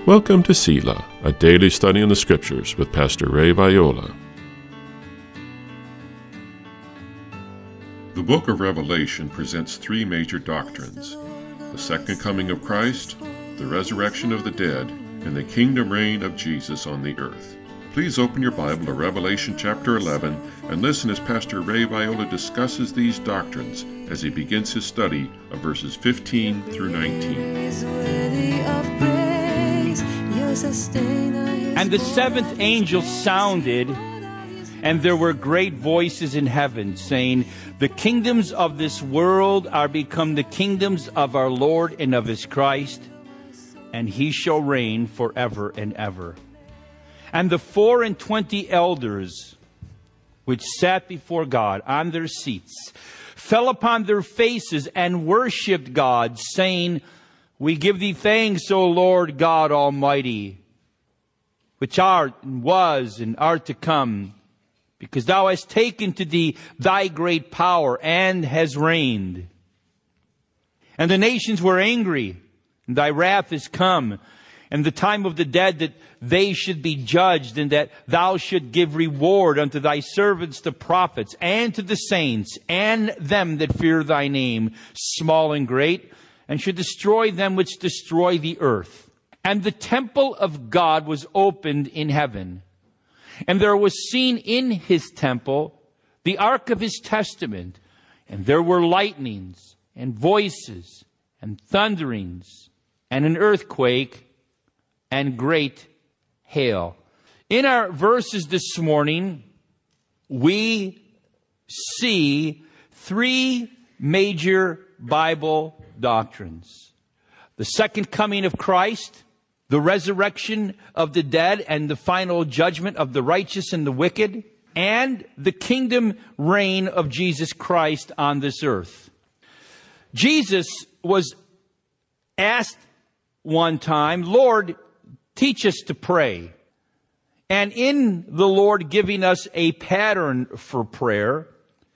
Welcome to Selah, a daily study in the Scriptures with Pastor Ray Viola. The book of Revelation presents three major doctrines: the second coming of Christ, the resurrection of the dead, and the kingdom reign of Jesus on the earth. Please open your Bible to Revelation chapter 11 and listen as Pastor Ray Viola discusses these doctrines as he begins his study of verses 15 through 19. And the seventh angel sounded, and there were great voices in heaven, saying, "The kingdoms of this world are become the kingdoms of our Lord and of his Christ, and he shall reign forever and ever." And the 24 elders which sat before God on their seats fell upon their faces and worshipped God, saying, "We give thee thanks, O Lord God Almighty, which art and was and art to come, because thou hast taken to thee thy great power and has reigned. And the nations were angry, and thy wrath is come, and the time of the dead that they should be judged, and that thou should give reward unto thy servants the prophets, and to the saints, and them that fear thy name, small and great, and should destroy them which destroy the earth. And the temple of God was opened in heaven. And there was seen in his temple the ark of his testament. And there were lightnings, and voices, and thunderings, and an earthquake, and great hail. In our verses this morning, we see three major Bible doctrines: the second coming of Christ, the resurrection of the dead, and the final judgment of the righteous and the wicked, and the kingdom reign of Jesus Christ on this earth. Jesus was asked one time, "Lord, teach us to pray." And in the Lord giving us a pattern for prayer,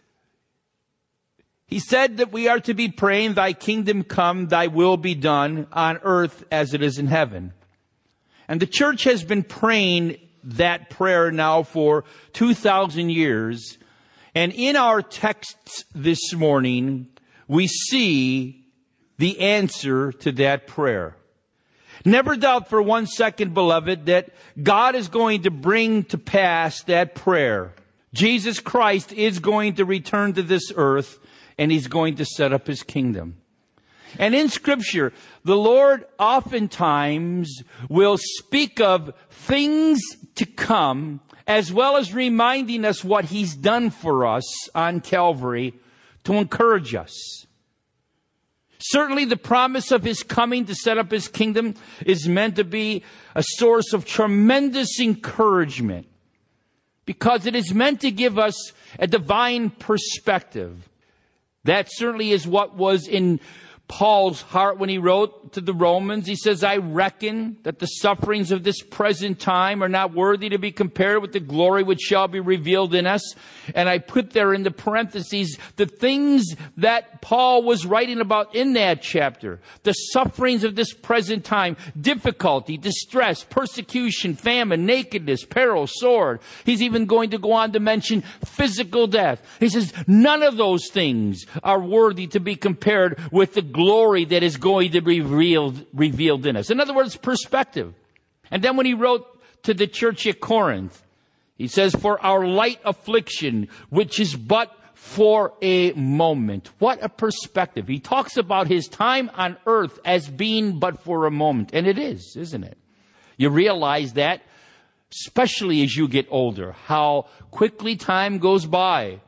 he said that we are to be praying, "Thy kingdom come, thy will be done on earth as it is in heaven." And the church has been praying that prayer now for 2,000 years. And in our texts this morning, we see the answer to that prayer. Never doubt for 1 second, beloved, that God is going to bring to pass that prayer. Jesus Christ is going to return to this earth, and he's going to set up his kingdom. And in Scripture, the Lord oftentimes will speak of things to come, as well as reminding us what he's done for us on Calvary to encourage us. Certainly the promise of his coming to set up his kingdom is meant to be a source of tremendous encouragement, because it is meant to give us a divine perspective. That certainly is what was in Paul's heart when he wrote to the Romans. He says, "I reckon that the sufferings of this present time are not worthy to be compared with the glory which shall be revealed in us." And I put there in the parentheses the things that Paul was writing about in that chapter. The sufferings of this present time: difficulty, distress, persecution, famine, nakedness, peril, sword. He's even going to go on to mention physical death. He says, none of those things are worthy to be compared with the glory that is going to be revealed in us. In other words, perspective. And then when he wrote to the church at Corinth, he says, "For our light affliction, which is but for a moment." What a perspective. He talks about his time on earth as being but for a moment. And it is, isn't it? You realize that, especially as you get older, how quickly time goes by.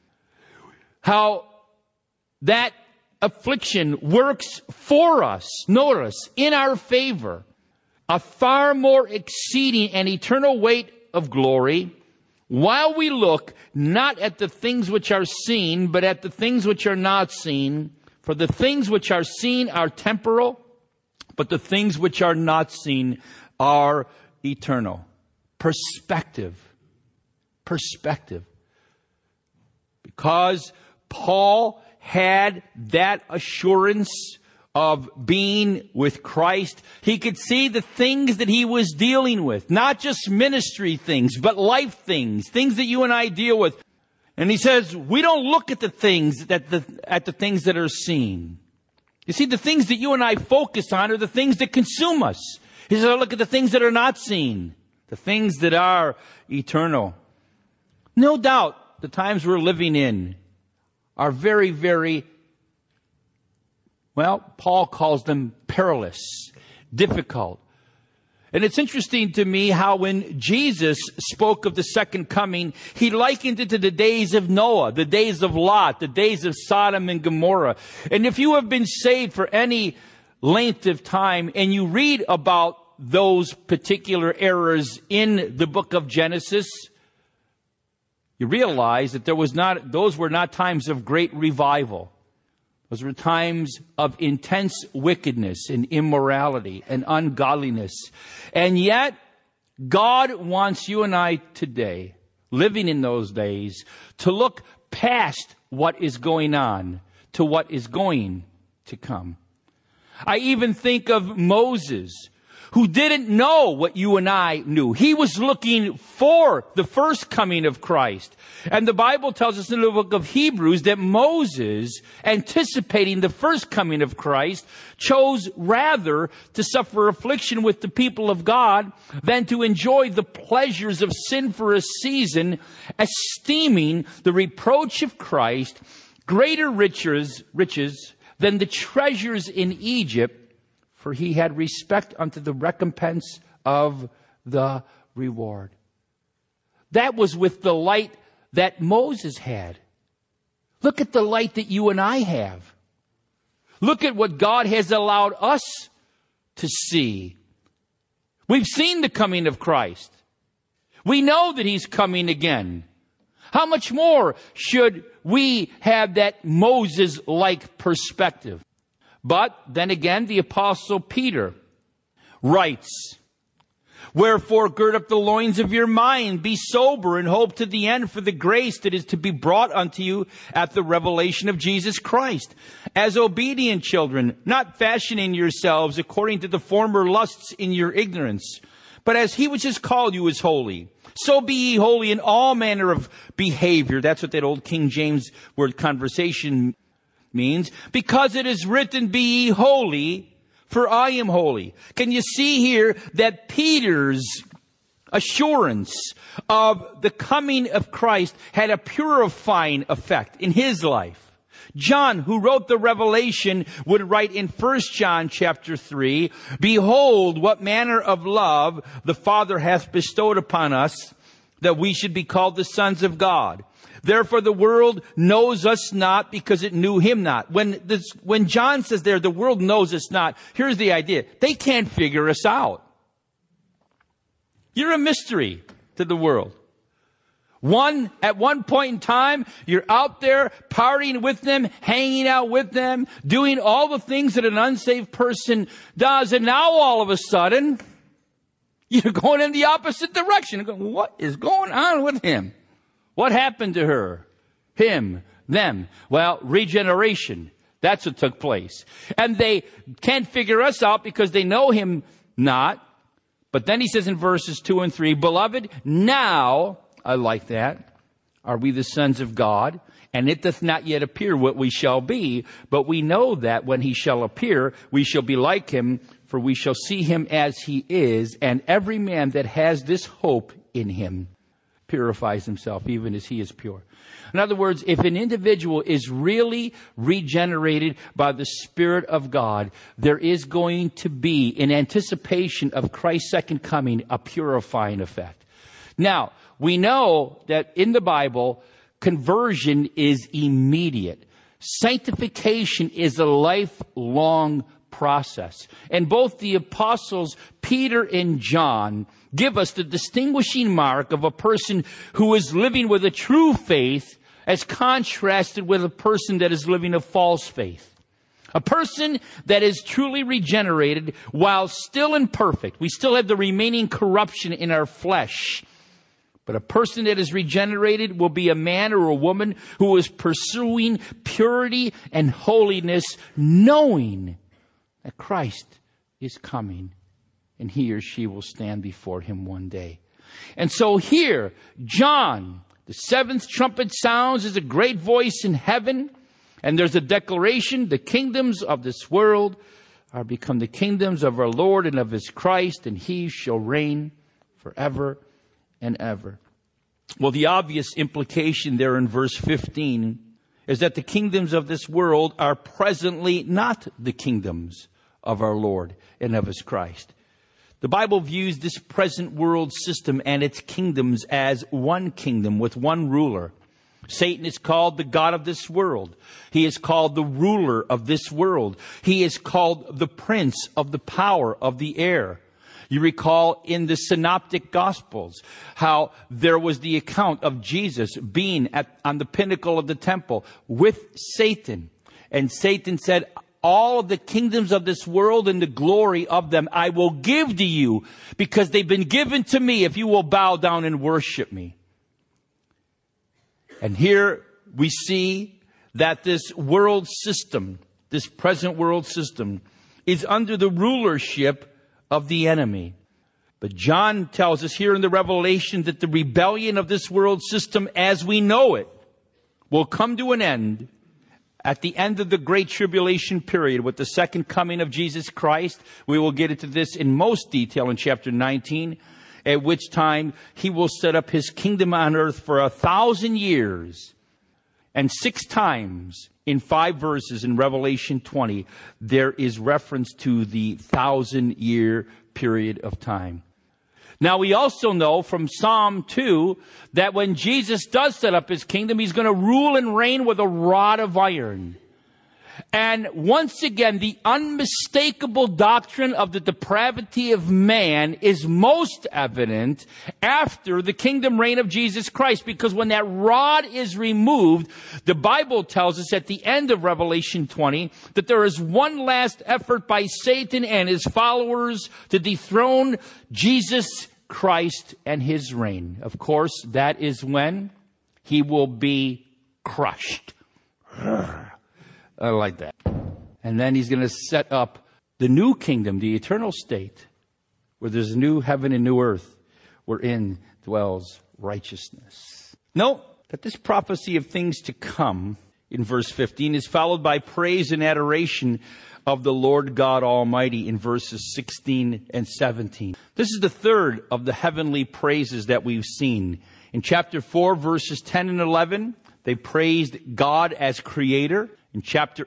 How that affliction works for us, notice, in our favor, a far more exceeding and eternal weight of glory, while we look not at the things which are seen, but at the things which are not seen. For the things which are seen are temporal, but the things which are not seen are eternal. Perspective. Because Paul had that assurance of being with Christ, he could see the things that he was dealing with. Not just ministry things, but life things. Things that you and I deal with. And he says, we don't look at the things at the things that are seen. You see, the things that you and I focus on are the things that consume us. He says, look at the things that are not seen. The things that are eternal. No doubt, the times we're living in are very, very, well, Paul calls them perilous, difficult. And it's interesting to me how when Jesus spoke of the second coming, he likened it to the days of Noah, the days of Lot, the days of Sodom and Gomorrah. And if you have been saved for any length of time and you read about those particular eras in the book of Genesis, you realize that those were not times of great revival. Those were times of intense wickedness and immorality and ungodliness. And yet, God wants you and I today, living in those days, to look past what is going on to what is going to come. I even think of Moses, who didn't know what you and I knew. He was looking for the first coming of Christ. And the Bible tells us in the book of Hebrews that Moses, anticipating the first coming of Christ, chose rather to suffer affliction with the people of God than to enjoy the pleasures of sin for a season, esteeming the reproach of Christ greater riches than the treasures in Egypt, for he had respect unto the recompense of the reward. That was with the light that Moses had. Look at the light that you and I have. Look at what God has allowed us to see. We've seen the coming of Christ. We know that he's coming again. How much more should we have that Moses-like perspective? But then again, the Apostle Peter writes, wherefore gird up the loins of your mind, be sober, and hope to the end for the grace that is to be brought unto you at the revelation of Jesus Christ. As obedient children, not fashioning yourselves according to the former lusts in your ignorance, but as he which has called you is holy. So be ye holy in all manner of behavior. That's what that old King James word conversation means. Because it is written, be ye holy, for I am holy. Can you see here that Peter's assurance of the coming of Christ had a purifying effect in his life? John, who wrote the Revelation, would write in 1 John chapter 3, behold, what manner of love the Father hath bestowed upon us, that we should be called the sons of God. Therefore the world knows us not, because it knew him not. When John says there, the world knows us not, here's the idea. They can't figure us out. You're a mystery to the world. At one point in time, you're out there partying with them, hanging out with them, doing all the things that an unsaved person does. And now all of a sudden, you're going in the opposite direction. You're going, what is going on with him? What happened to her? Him? Them? Well, regeneration. That's what took place. And they can't figure us out because they know him not. But then he says in verses 2 and 3, beloved, now, I like that, are we the sons of God? And it doth not yet appear what we shall be, but we know that when he shall appear, we shall be like him, for we shall see him as he is. And every man that has this hope in him purifies himself, even as he is pure. In other words, if an individual is really regenerated by the Spirit of God, there is going to be, in anticipation of Christ's second coming, a purifying effect. Now, we know that in the Bible, conversion is immediate. Sanctification is a lifelong process. And both the apostles, Peter and John, give us the distinguishing mark of a person who is living with a true faith as contrasted with a person that is living a false faith. A person that is truly regenerated while still imperfect. We still have the remaining corruption in our flesh. But a person that is regenerated will be a man or a woman who is pursuing purity and holiness, knowing that Christ is coming, and he or she will stand before him one day. And so here, John, the seventh trumpet sounds as a great voice in heaven, and there's a declaration, the kingdoms of this world are become the kingdoms of our Lord and of his Christ, and he shall reign forever and ever. Well, the obvious implication there in verse 15 is that the kingdoms of this world are presently not the kingdoms of our Lord and of his Christ. The Bible views this present world system and its kingdoms as one kingdom with one ruler. Satan is called the god of this world. He is called the ruler of this world. He is called the prince of the power of the air. You recall in the Synoptic Gospels how there was the account of Jesus being on the pinnacle of the temple with Satan. And Satan said, all of the kingdoms of this world and the glory of them I will give to you because they've been given to me if you will bow down and worship me. And here we see that this world system, this present world system, is under the rulership of the enemy. But John tells us here in the Revelation that the rebellion of this world system as we know it will come to an end at the end of the Great Tribulation period with the second coming of Jesus Christ. We will get into this in most detail in chapter 19, at which time he will set up his kingdom on earth for 1,000 years. And 6 times in 5 verses in Revelation 20, there is reference to the 1,000-year period of time. Now, we also know from Psalm 2 that when Jesus does set up his kingdom, he's going to rule and reign with a rod of iron. And once again, the unmistakable doctrine of the depravity of man is most evident after the kingdom reign of Jesus Christ. Because when that rod is removed, the Bible tells us at the end of Revelation 20 that there is one last effort by Satan and his followers to dethrone Jesus Christ and his reign. Of course, that is when he will be crushed. I like that. And then he's going to set up the new kingdom, the eternal state, where there's a new heaven and new earth, wherein dwells righteousness. Note that this prophecy of things to come in verse 15 is followed by praise and adoration of the Lord God Almighty in verses 16 and 17. This is the third of the heavenly praises that we've seen. In chapter 4, verses 10 and 11, they praised God as creator. In chapter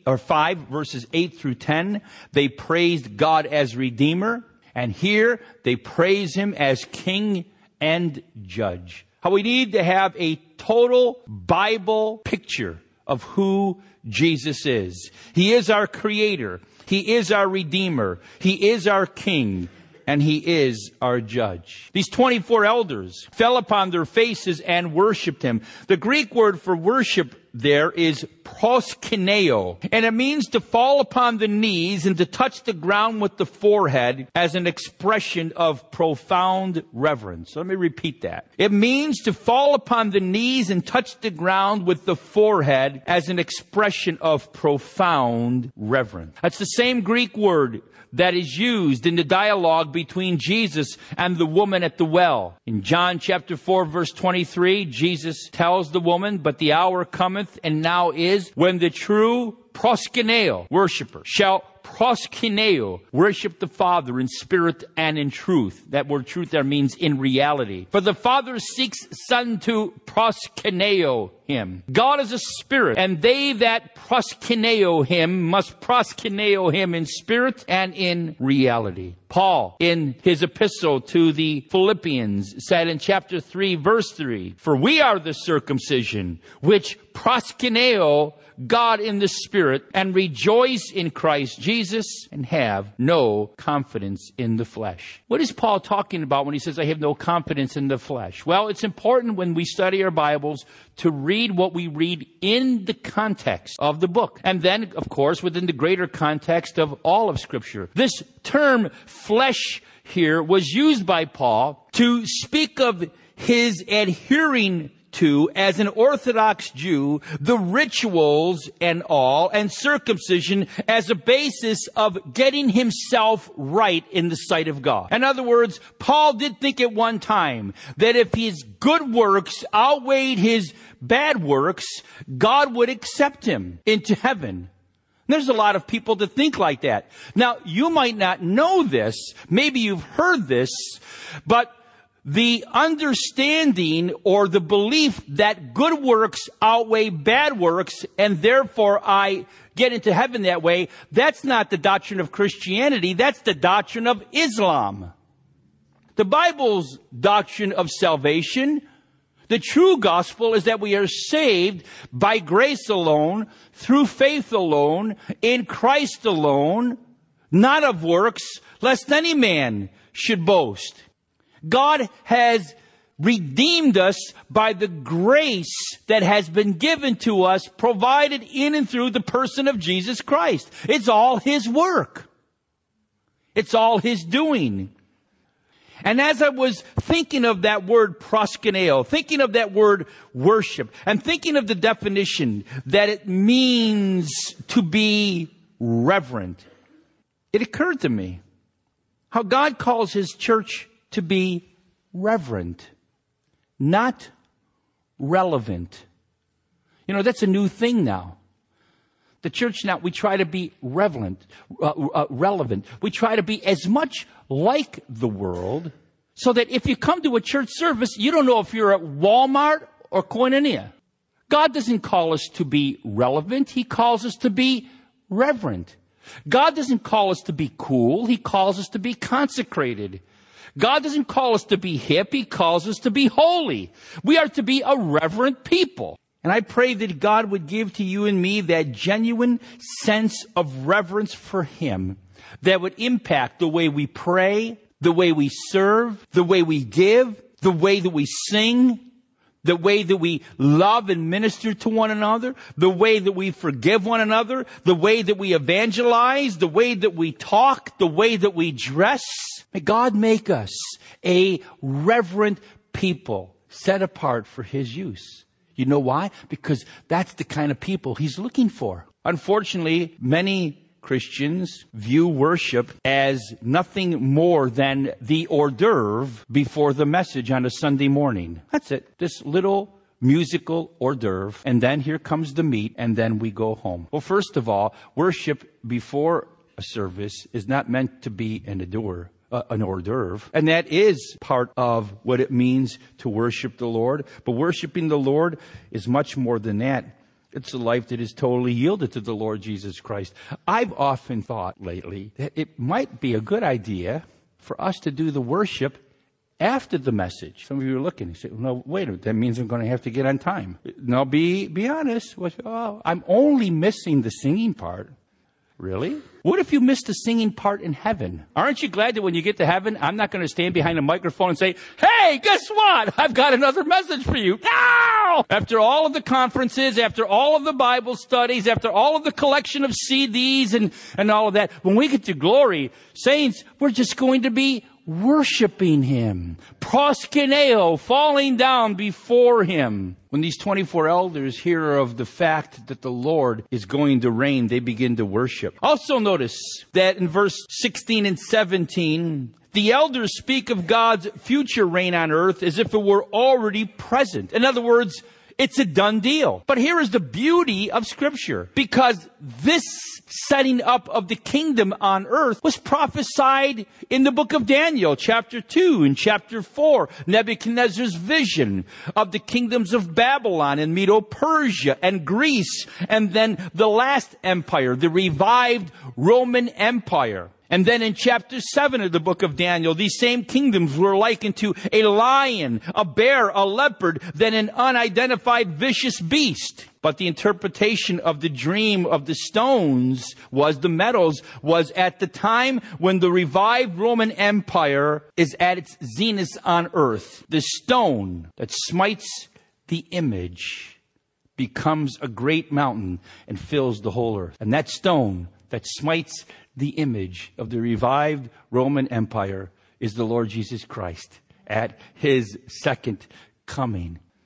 5, verses 8 through 10, they praised God as Redeemer. And here they praise him as King and Judge. How we need to have a total Bible picture of who Jesus is. He is our Creator. He is our Redeemer. He is our King. And he is our judge. These 24 elders fell upon their faces and worshiped him. The Greek word for worship there is proskuneo, and it means to fall upon the knees and to touch the ground with the forehead as an expression of profound reverence. Let me repeat that. It means to fall upon the knees and touch the ground with the forehead as an expression of profound reverence. That's the same Greek word that is used in the dialogue between Jesus and the woman at the well. In John chapter 4, verse 23, Jesus tells the woman, "But the hour cometh, and now is, when the true proskuneo, worshiper, shall proskuneo, worship the Father in spirit and in truth." That word truth there means in reality. For the Father seeks Son to proskuneo him. God is a spirit, and they that proskuneo him must proskuneo him in spirit and in reality. Paul, in his epistle to the Philippians, said in chapter 3, verse 3, "For we are the circumcision, which proskuneo God in the Spirit, and rejoice in Christ Jesus, and have no confidence in the flesh." What is Paul talking about when he says, "I have no confidence in the flesh"? Well, it's important when we study our Bibles to read what we read in the context of the book. And then, of course, within the greater context of all of Scripture. This term flesh here was used by Paul to speak of his adhering to, as an Orthodox Jew, the rituals and all, and circumcision as a basis of getting himself right in the sight of God. In other words, Paul did think at one time that if his good works outweighed his bad works, God would accept him into heaven. There's a lot of people that think like that. Now, you might not know this. Maybe you've heard this, but the understanding or the belief that good works outweigh bad works and therefore I get into heaven that way, that's not the doctrine of Christianity. That's the doctrine of Islam. The Bible's doctrine of salvation, the true gospel, is that we are saved by grace alone, through faith alone, in Christ alone, not of works, lest any man should boast. God has redeemed us by the grace that has been given to us, provided in and through the person of Jesus Christ. It's all His work. It's all His doing. And as I was thinking of that word proskuneo, thinking of that word worship, and thinking of the definition that it means to be reverent, it occurred to me how God calls His church to be reverent, not relevant. You know, that's a new thing now. The church now, we try to be relevant. We try to be as much like the world so that if you come to a church service, you don't know if you're at Walmart or Koinonia. God doesn't call us to be relevant. He calls us to be reverent. God doesn't call us to be cool. He calls us to be consecrated. God doesn't call us to be hip. He calls us to be holy. We are to be a reverent people. And I pray that God would give to you and me that genuine sense of reverence for Him that would impact the way we pray, the way we serve, the way we give, the way that we sing, the way that we love and minister to one another, the way that we forgive one another, the way that we evangelize, the way that we talk, the way that we dress. May God make us a reverent people set apart for His use. You know why? Because that's the kind of people He's looking for. Unfortunately, many Christians view worship as nothing more than the hors d'oeuvre before the message on a Sunday morning. That's it. This little musical hors d'oeuvre. And then here comes the meat, and then we go home. Well, first of all, worship before a service is not meant to be an hors d'oeuvre. And that is part of what it means to worship the Lord. But worshiping the Lord is much more than that. It's a life that is totally yielded to the Lord Jesus Christ. I've often thought lately that it might be a good idea for us to do the worship after the message. Some of you are looking and say, no, wait a minute, that means I'm going to have to get on time. No, be honest. Oh, I'm only missing the singing part. Really? What if you missed the singing part in heaven? Aren't you glad that when you get to heaven, I'm not going to stand behind a microphone and say, hey, guess what? I've got another message for you. No! After all of the conferences, after all of the Bible studies, after all of the collection of CDs and all of that, when we get to glory, saints, we're just going to be worshiping Him. Proskuneo, falling down before Him. When these 24 elders hear of the fact that the Lord is going to reign, they begin to worship. Also notice that in verse 16 and 17, the elders speak of God's future reign on earth as if it were already present. In other words, it's a done deal. But here is the beauty of Scripture. Because this setting up of the kingdom on earth was prophesied in the book of Daniel, chapter 2 and chapter 4. Nebuchadnezzar's vision of the kingdoms of Babylon and Medo-Persia and Greece. And then the last empire, the revived Roman Empire. And then in chapter 7 of the book of Daniel, these same kingdoms were likened to a lion, a bear, a leopard, then an unidentified vicious beast. But the interpretation of the dream of the stones was, the metals, was at the time when the revived Roman Empire is at its zenith on earth. The stone that smites the image becomes a great mountain and fills the whole earth. And that stone that smites the image of the revived Roman Empire is the Lord Jesus Christ at His second coming.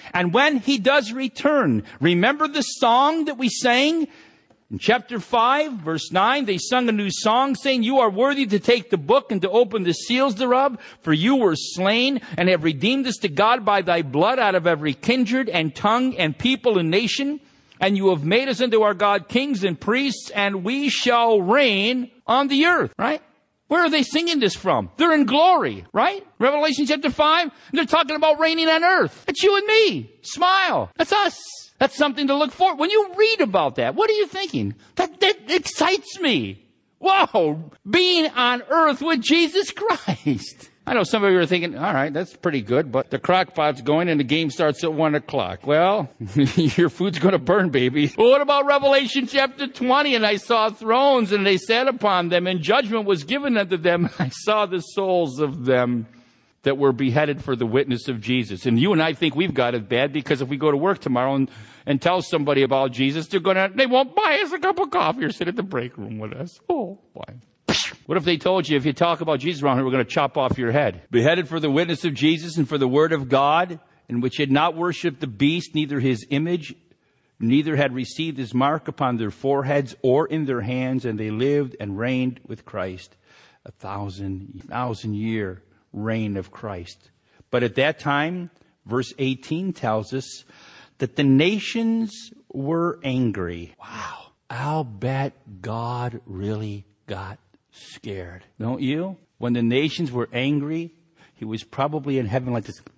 And when he does return, remember the song that we sang? In chapter 5, verse 9, they sung a new song saying, "You are worthy to take the book and to open the seals thereof, for you were slain and have redeemed us to God by thy blood out of every kindred and tongue and people and nation. And you have made us unto our God kings and priests, and we shall reign on the earth." Right? Where are they singing this from? They're in glory, right? Revelation chapter 5, they're talking about reigning on earth. That's you and me. Smile. That's us. That's something to look for. When you read about that, what are you thinking? That excites me. Whoa, being on earth with Jesus Christ. I know some of you are thinking, all right, that's pretty good, but the crock pot's going and the game starts at 1 o'clock. Well, your food's going to burn, baby. Well, what about Revelation chapter 20? "And I saw thrones, and they sat upon them, and judgment was given unto them. I saw the souls of them that were beheaded for the witness of Jesus." And you and I think we've got it bad, because if we go to work tomorrow and tell somebody about Jesus, they won't buy us a cup of coffee or sit at the break room with us. Oh, boy. What if they told you, if you talk about Jesus around here, we're going to chop off your head? Beheaded for the witness of Jesus and for the word of God, in which had not worshipped the beast, neither his image, neither had received his mark upon their foreheads or in their hands, and they lived and reigned with Christ 1,000-year reign of Christ. But at that time, verse 18 tells us that the nations were angry. Wow. I'll bet God really got scared. Don't you? When the nations were angry, he was probably in heaven like this.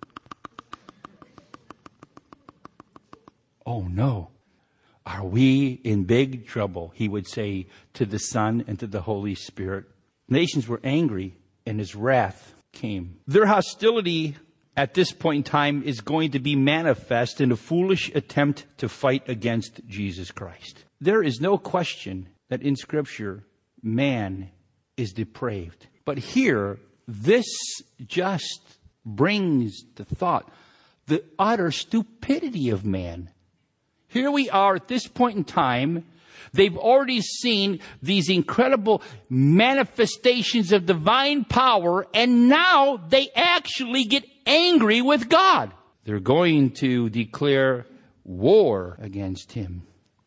Oh no. Are we in big trouble? He would say to the Son and to the Holy Spirit. Nations were angry, and his wrath came. Their hostility at this point in time is going to be manifest in a foolish attempt to fight against Jesus Christ. There is no question that in Scripture, man is depraved. But here, this just brings the thought, the utter stupidity of man. Here we are at this point in time. They've already seen these incredible manifestations of divine power, and now they actually get angry with God. They're going to declare war against him.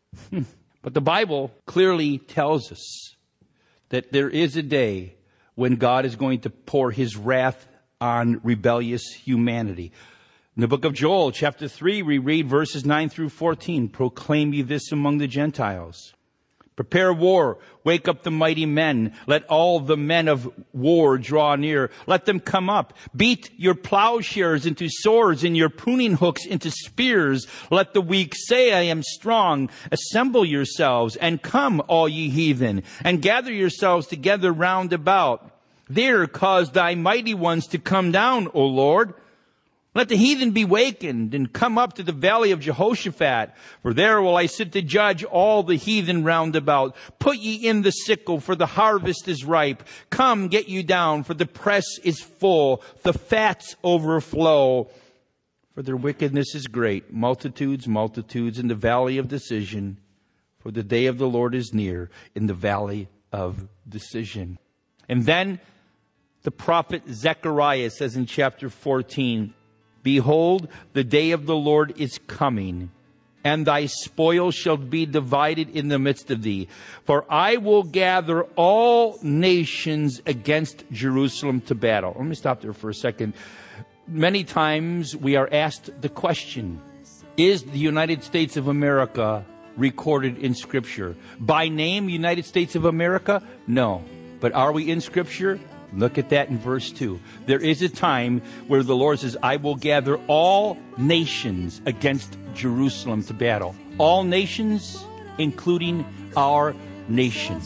But the Bible clearly tells us that there is a day when God is going to pour his wrath on rebellious humanity. In the book of Joel, chapter 3, we read verses 9 through 14. "Proclaim ye this among the Gentiles. Prepare war, wake up the mighty men. Let all the men of war draw near. Let them come up. Beat your plowshares into swords and your pruning hooks into spears. Let the weak say, I am strong. Assemble yourselves and come, all ye heathen, and gather yourselves together round about. There cause thy mighty ones to come down, O Lord. Let the heathen be wakened and come up to the valley of Jehoshaphat. For there will I sit to judge all the heathen round about. Put ye in the sickle, for the harvest is ripe. Come, get you down, for the press is full. The fats overflow. For their wickedness is great. Multitudes, multitudes in the valley of decision. For the day of the Lord is near in the valley of decision. And then the prophet Zechariah says in chapter 14, Behold, the day of the Lord is coming, and thy spoil shall be divided in the midst of thee. For I will gather all nations against Jerusalem to battle. Let me stop there for a second. Many times we are asked the question, is the United States of America recorded in Scripture? By name, United States of America? No. But are we in Scripture? Look at that in verse 2. There is a time where the Lord says, I will gather all nations against Jerusalem to battle. All nations, including our nation.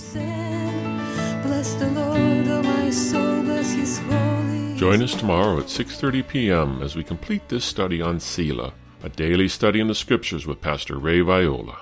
Bless the Lord, oh my soul, bless his holy. Join us tomorrow at 6:30 p.m. as we complete this study on Selah, a daily study in the Scriptures with Pastor Ray Viola.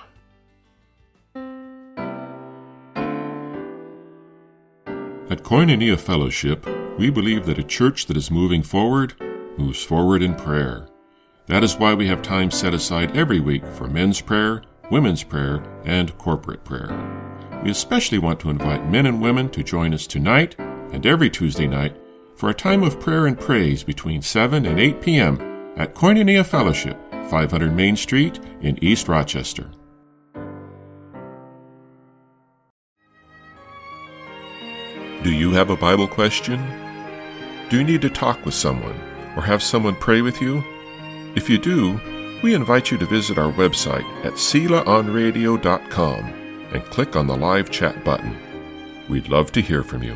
At Koinonia Fellowship, we believe that a church that is moving forward moves forward in prayer. That is why we have time set aside every week for men's prayer, women's prayer, and corporate prayer. We especially want to invite men and women to join us tonight and every Tuesday night for a time of prayer and praise between 7 and 8 p.m. at Koinonia Fellowship 500 Main Street in East Rochester. Do you have a Bible question? Do you need to talk with someone or have someone pray with you? If you do, we invite you to visit our website at SelaOnRadio.com and click on the live chat button. We'd love to hear from you.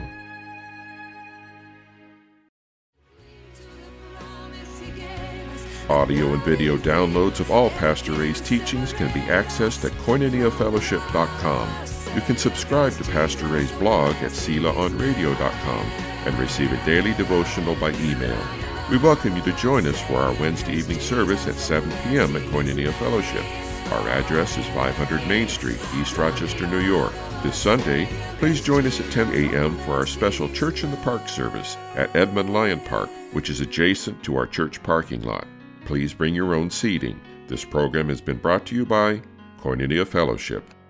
Audio and video downloads of all Pastor Ray's teachings can be accessed at KoinoniaFellowship.com. You can subscribe to Pastor Ray's blog at SelaOnRadio.com and receive a daily devotional by email. We welcome you to join us for our Wednesday evening service at 7 p.m. at Koinonia Fellowship. Our address is 500 Main Street, East Rochester, New York. This Sunday, please join us at 10 a.m. for our special Church in the Park service at Edmund Lyon Park, which is adjacent to our church parking lot. Please bring your own seating. This program has been brought to you by Koinonia Fellowship.